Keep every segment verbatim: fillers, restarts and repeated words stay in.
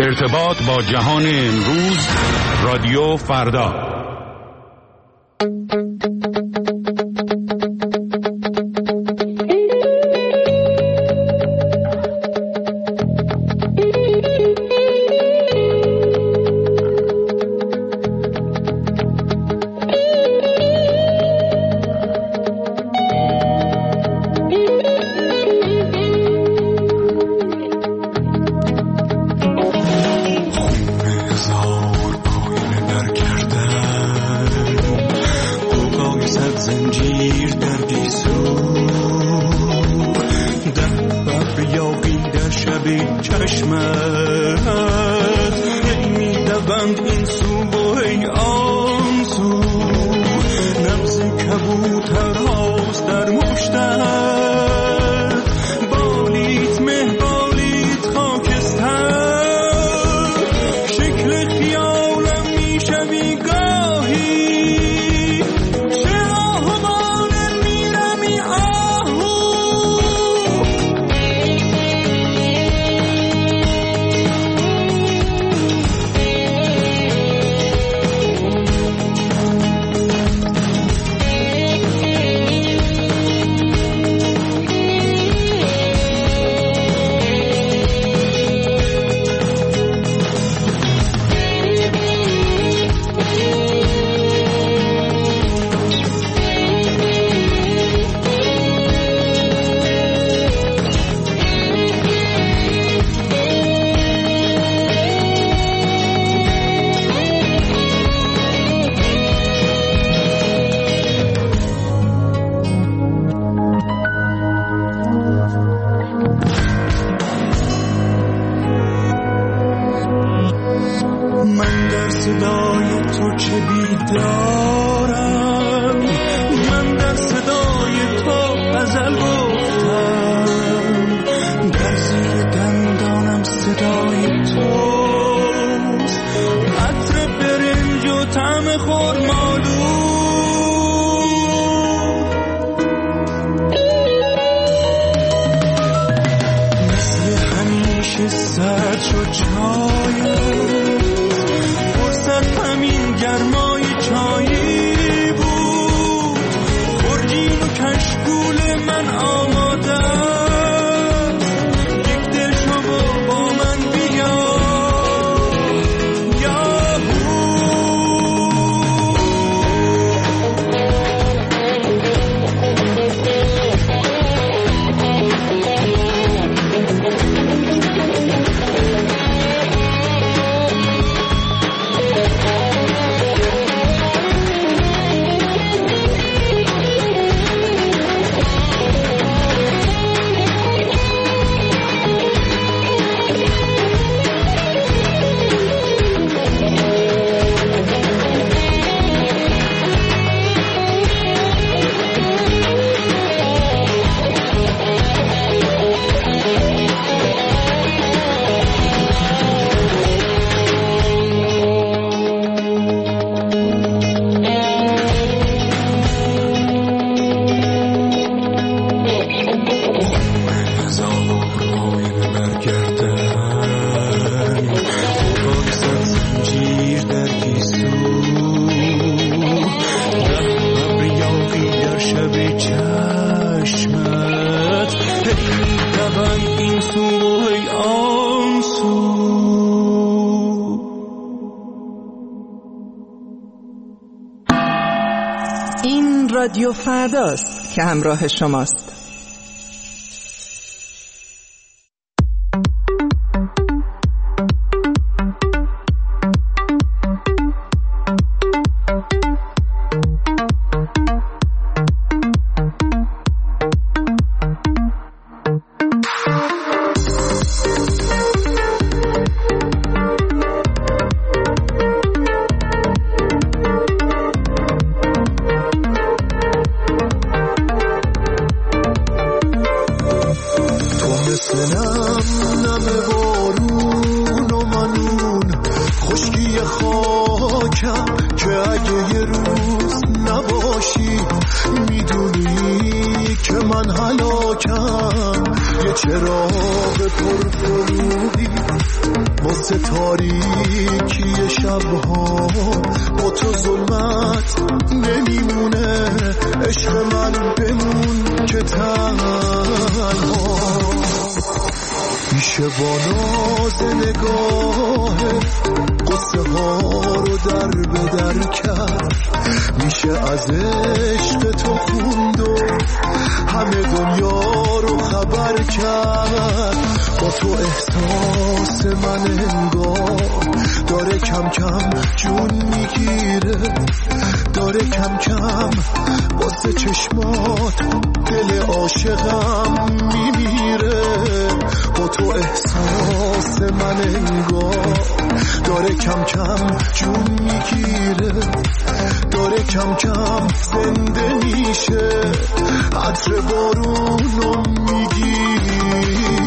ارتباط با جهان امروز، رادیو فردا. رادیو فرداست که همراه شماست. راز تاریکی شبها با تو ظلمت نمیمونه. عشق من بمون که تنها میشه با ناز نگاه قصه ها رو در به در کرد. میشه از عشق تو خوند و همه دنیا رو خبر کرد. با تو احساس من انگار داره کم کم جون میگیره، داره کم کم واسه چشمات دل عاشقم میمیره. با تو احساس من انگار داره کم کم جون میگیره، داره کم کم زنده میشه، عطر بارونو میگیره.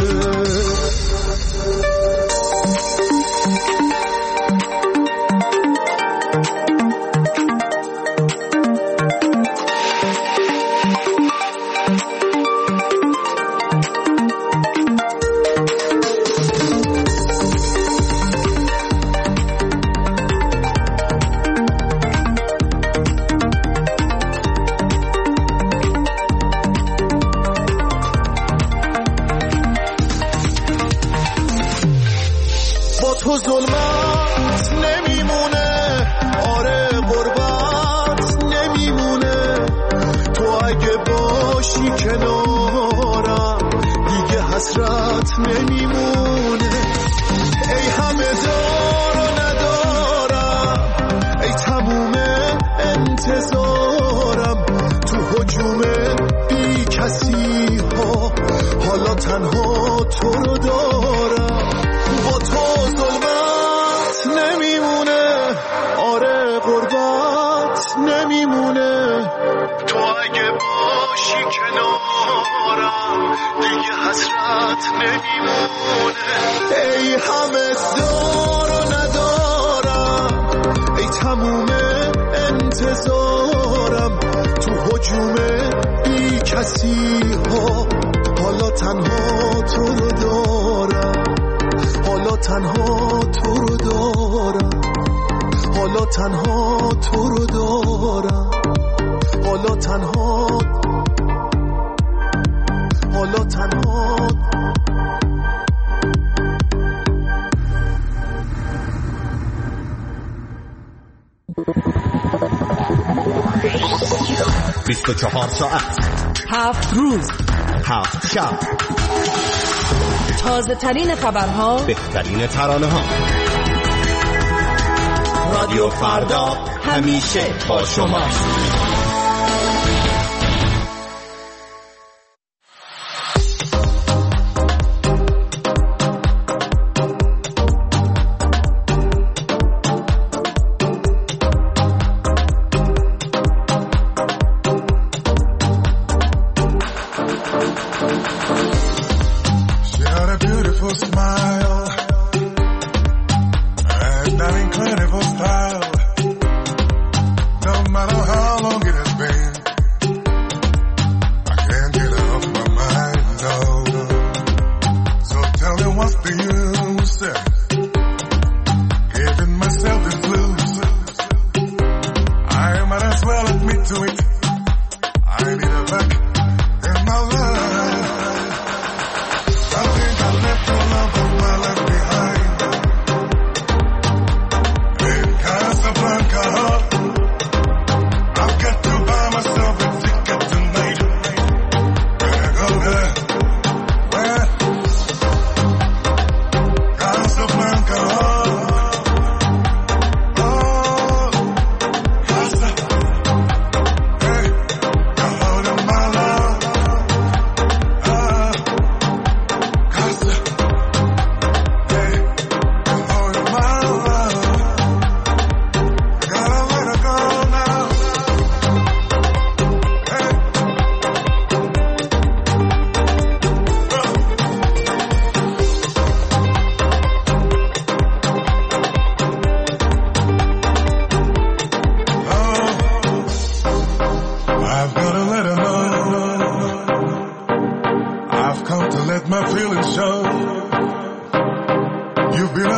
تو ظلمت نمیمونه، آره غربت نمیمونه. تو اگه باشی کنارم دیگه حسرت نمیمونه. ای همه دار و ندارم، ای تموم انتظارم، تو هجوم بی کسی ها حالا تنها تو رو دارم. با تو ظلمت نمیمونه، آره غربت نمیمونه. تو اگه باشی کنارم دیگه حسرت نمیمونه. ای همه دار و ندارم، ای تموم انتظارم، تو هجوم بی کسی ها حالا تنها تو رو دارم. حالا تنها تو رو دارم، حالا تنها تو رو دارم، حالا تنها، حالا تنها. بیست و چهار ساعت، هفت روز، هفت شب، تازه ترین خبرها، بهترین ترانه ها. رادیو فردا همیشه با شماست.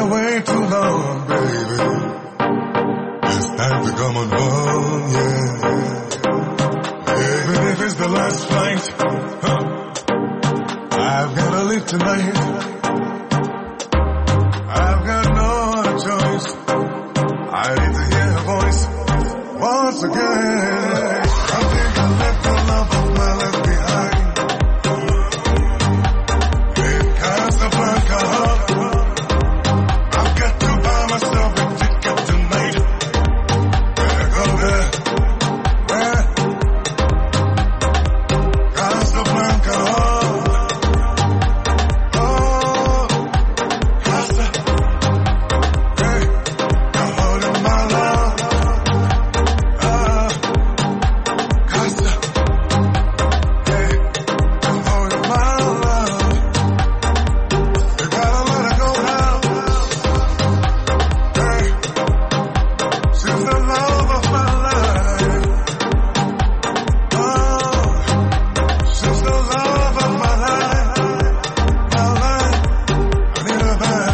away too long, baby. It's time to come on home, yeah. Even if it's the last flight, huh, I've gotta leave tonight. I've got no other choice. I need to hear her voice once again. I think I left the love of my life behind in Casablanca. I've got to buy myself a ticket tonight. Better go there. Where? Casablanca. Oh, Casa. Hey, I'm holding my love. Ah, Casa. Hey, I'm holding my love. You gotta let her go now. Hey, she's the love of my life. Oh, she's the love of my life. My life, I need her back.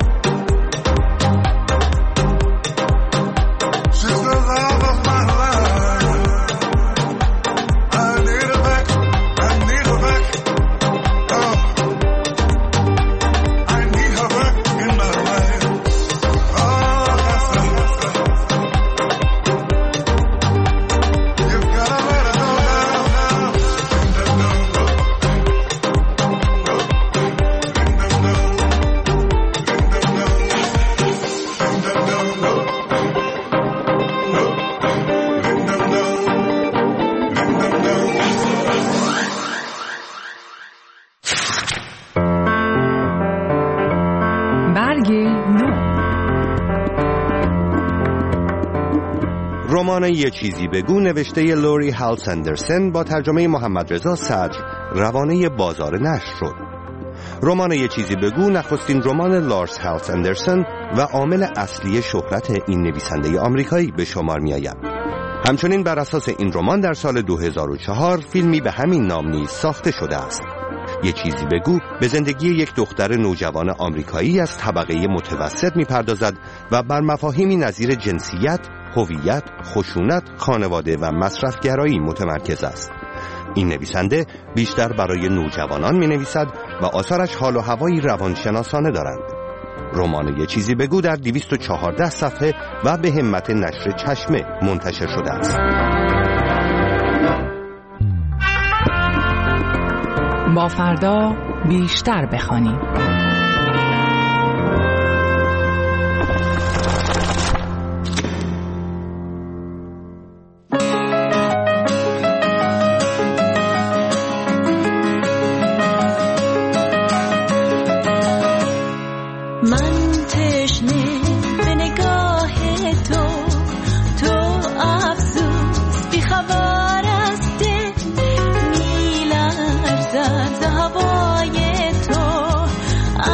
She's the love of my life. I need her back. I need her back. Oh, I need her back in my life. Oh, that's the, you've gotta let her go now, now. برگ نو. رمان یه چیزی بگو نوشته لوری هالس اندرسن با ترجمه محمد رضا صدر روانه بازار نشر شد. رمان یه چیزی بگو نخستین رمان لارس هالس اندرسن و عامل اصلی شهرت این نویسنده آمریکایی به شمار می آید. همچنین بر اساس این رمان در سال دو هزار و چهار فیلمی به همین نام نیز ساخته شده است. یه چیزی بگو به زندگی یک دختر نوجوان آمریکایی از طبقه متوسط می‌پردازد و بر مفاهیمی نظیر جنسیت، هویت، خشونت، خانواده و مصرفگرایی متمرکز است. این نویسنده بیشتر برای نوجوانان می‌نویسد و آثارش حال و هوایی روانشناسانه دارند. رمان یه چیزی بگو در دویست و چهارده صفحه و به همت نشر چشمه منتشر شده است. با فردا بیشتر بخوانیم. هوای تو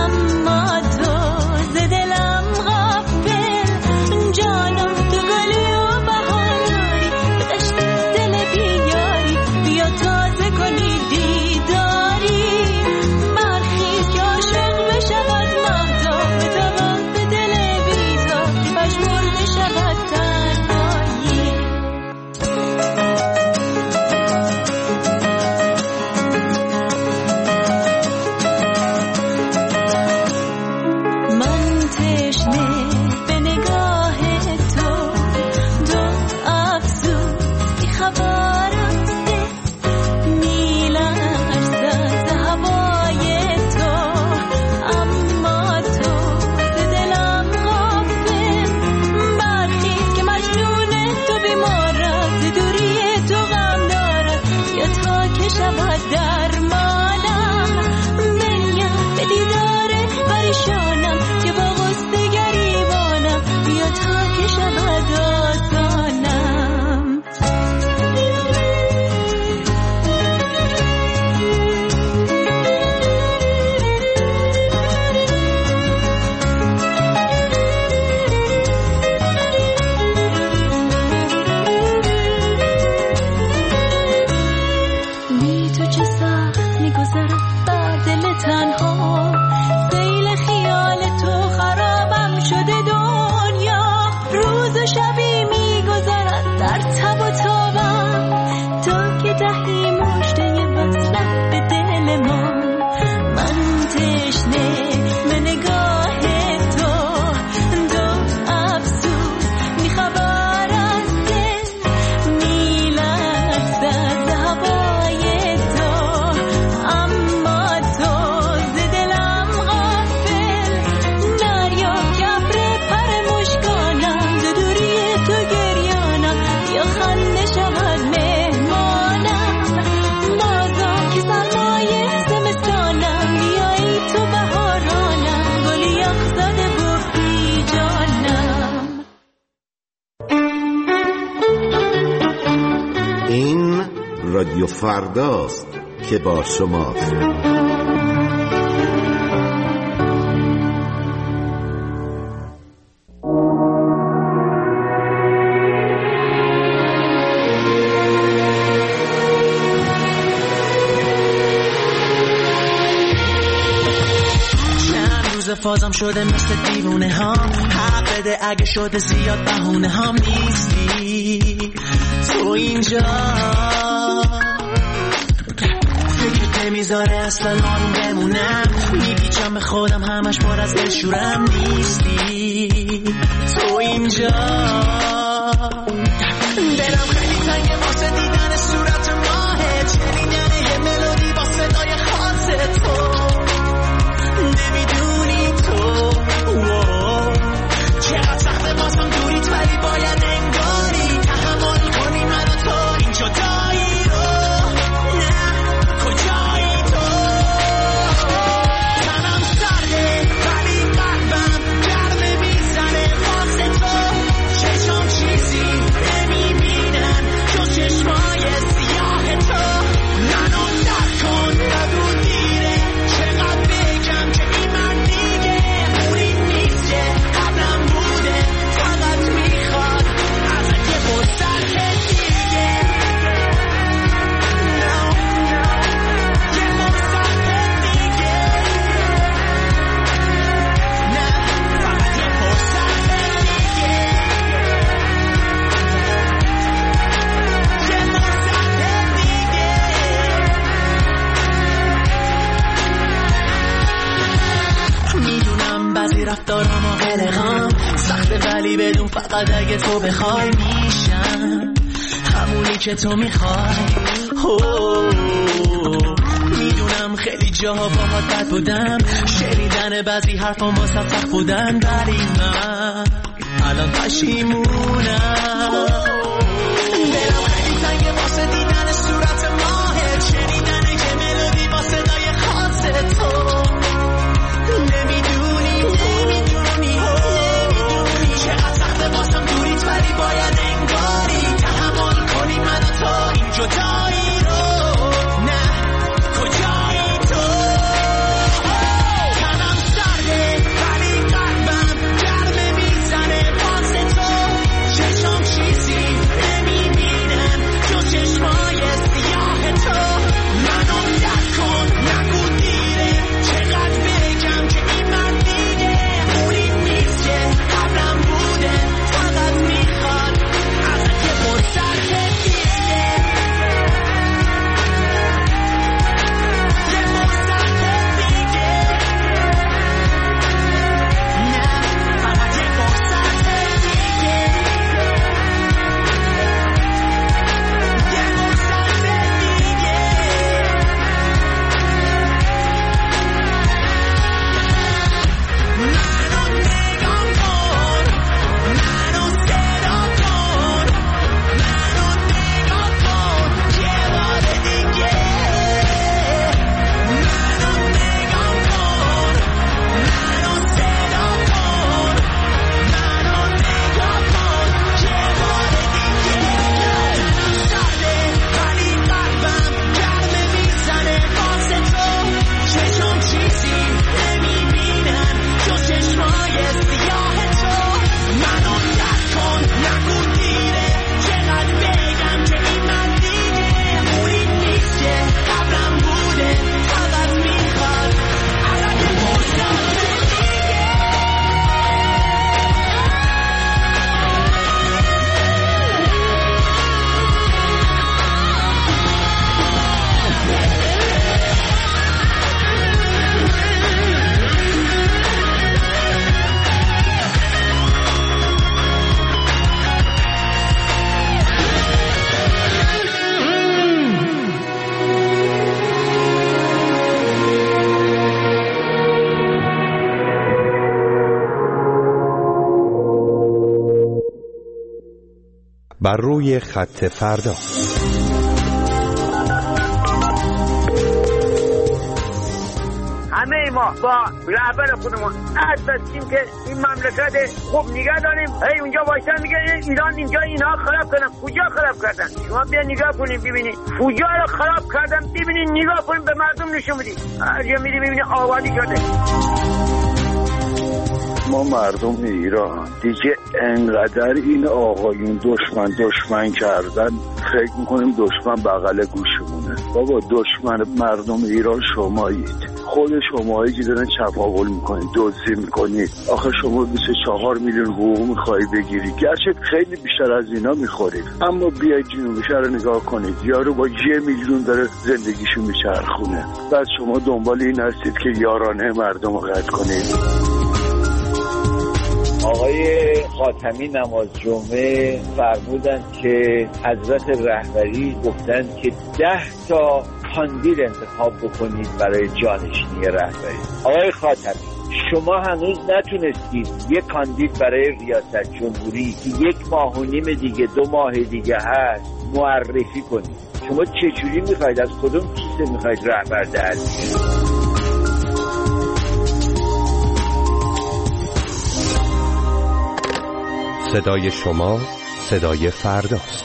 رادیو فرداست که با شماست. فازم شده مثل دیوونه ها، حق بده اگه شده زیاد بهونه هم نیستی تو اینجا، فکرت نمیذاره اصلا آروم بمونم، میپیچم به خودم همش پر از دلشورم نیستی تو اینجا، دلم خیلی تنگه واسه دیدن صورت ماهه، شنیدن یه ملودی با صدای خاص تو، نمیدونی تو چقدر سخته بازم دوریت ولی باید انگاری تحمل کنی من و تو این جدایی رو، نه کجایی تو، تنم سرده ولی قلبم گرمه میزنه واسه تو، چشم چیزی نمیبینن جز چشمای سیاه تو، منو درک کن نگو دیره، چقدر بگم که این من دیگه موری نیست که قبلم بوده، فقط میخواد ازت یه فرصت دیگه، no, یه فرصت دیگه، نه فقط یه فرصت دیگه، یه فرصت دیگه. میدونم بعضی رفتارام و قلقام سخته ولی بدون فقط اگه تو بخوای میشم همونی که تو میخوای، میدونم خیلی جاها باهات بد بودم، شنیدن بعضی حرفام واسه سخت بودن، ولی من الان پشیمونم، دلم خیلی تنگه واسه دیدن صورت ماهه، شنیدن یه ملودی با صدای خاص تو، نمیدونی نمیدونی نمیدونی چقدر سخته بازم دوریت ولی باید انگاری تحمل کنی من و تو این جدایی رو، نه کجایی تو، تنم سرده ولی قلبم گرمه میزنه واسه تو، چشم چیزی نمیبینن جز چشمای سیاه تو، منو درک کن نگو دیره، چقدر بگم که این من دیگه موری نیست که قبلم بوده، فقط میخواد ازت یه فرصت دیگه، یه فرصت دیگه، نه فقط یه فرصت دیگه، یه فرصت دیگه. منو نگاه کن، منو صدا کن، منو نگاه کن یه بار دیگه، منو نگاه کن، منو صدا کن، منو نگاه کن یه بار دیگه، تنم سرده ولی قلبم گرمه میزنه واسه تو، چشم چیزی نمیبینن جز چشمای سیاه تو، منو درک کن نگو دیره، چقدر بگم که این من دیگه موری نیست که قبلم بوده، فقط میخواد الان یه فرصت دیگه. بر روی خط فردا. همه ما با رهبر خودمون عهد بستیم که این مملکت خوب نگه داریم. هی اونجا وایسن میگه ایران اینجا اینها خراب کردن. کجا خراب کردن؟ شما بیا نگاه کنیم ببینید. کجا رو خراب کردن ببینید، نگاه کنیم، به مردم نشون بدید. هر جا میری ببینید آبادی شده. ما مردم ایران دیگه انقدر این آقایون دشمن دشمن کردن، فکر میکنیم دشمن بغل گوشمونه. بابا دشمن مردم ایران شمایید. خود شمایی که دارن چپاول میکنید، دزدی میکنید. آخه شما بیست و چهار میلیون حقوق میخوایی بگیری، گرچه خیلی بیشتر از اینا میخورید، اما بیاید جنوبی شهر رو نگاه کنید، یارو با یه میلیون داره زندگیشو میچرخونه. بعد شما دنبال این هستید که یارانه مردم رو قطع کنید. آقای خاتمی نماز جمعه فرمودن که حضرت رهبری گفتن که ده تا کاندید انتخاب بکنید برای جانشینی رهبری. آقای خاتمی، شما هنوز نتونستید یک کاندید برای ریاست جمهوری که یک ماه و نیم دیگه دو ماه دیگه هست معرفی کنید. شما چجوری میخواید، از کدوم کیسه میخواید رهبر در بیارید؟ صدای شما صدای فرداست.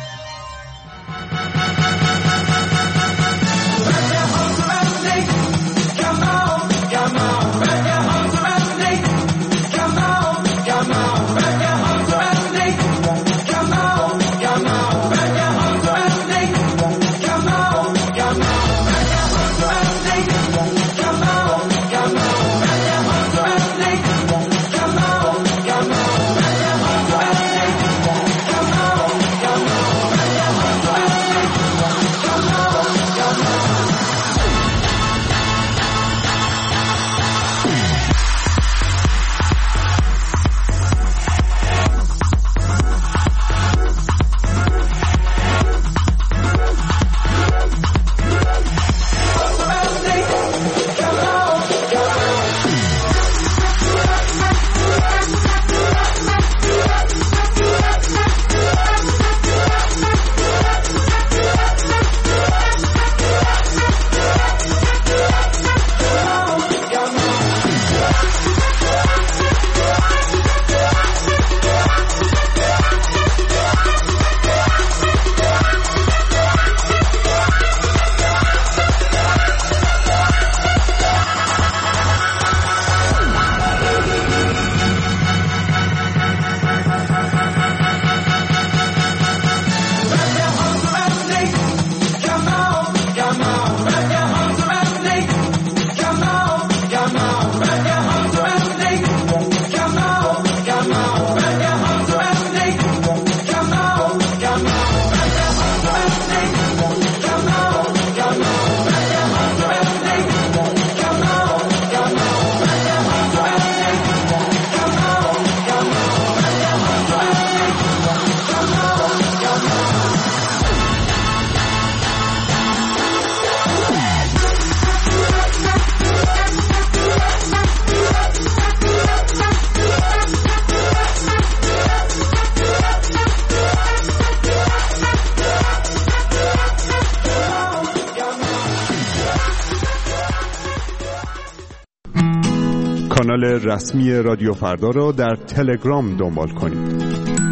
کانال رسمی رادیو فردا را در تلگرام دنبال کنید.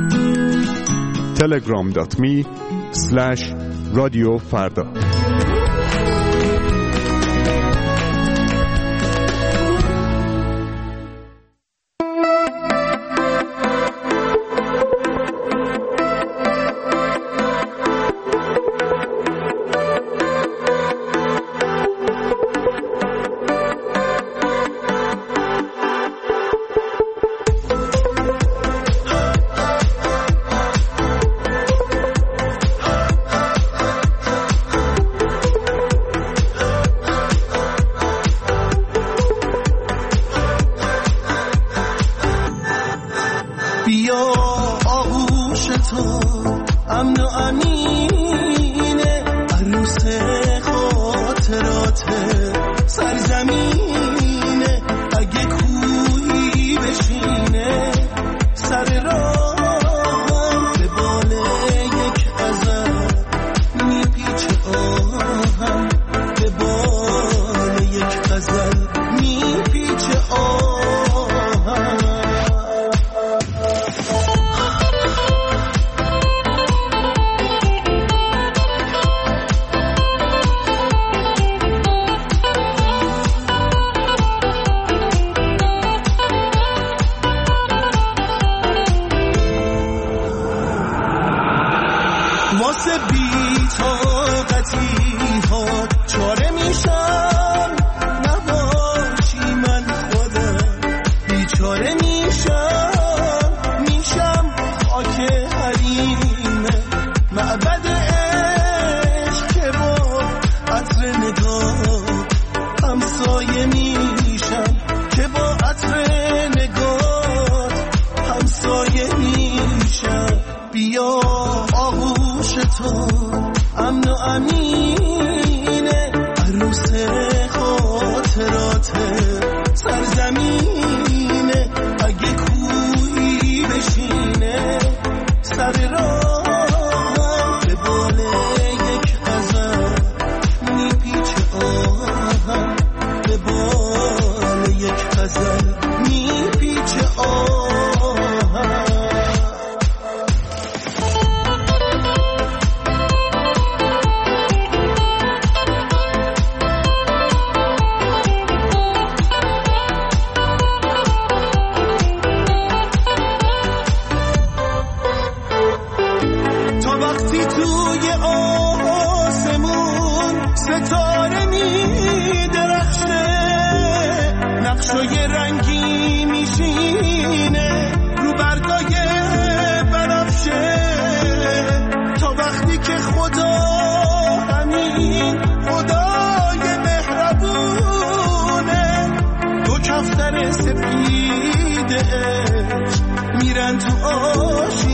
تلگرام دات می اسلش رادیو فردا. به بال یک غزل تو امن و امینه، عروس خاطرات سرزمینه. اگه کوهی بشینه سر راه، به بال یک غزل میپیچه آهم، به بال یک غزل میپیچه آهم. نقشای رنگی میشینه رو برگای بنفشه، تا وقتی که خدا همین خدای مهربونه. دو کفتر سپید عشق میرن تو آشی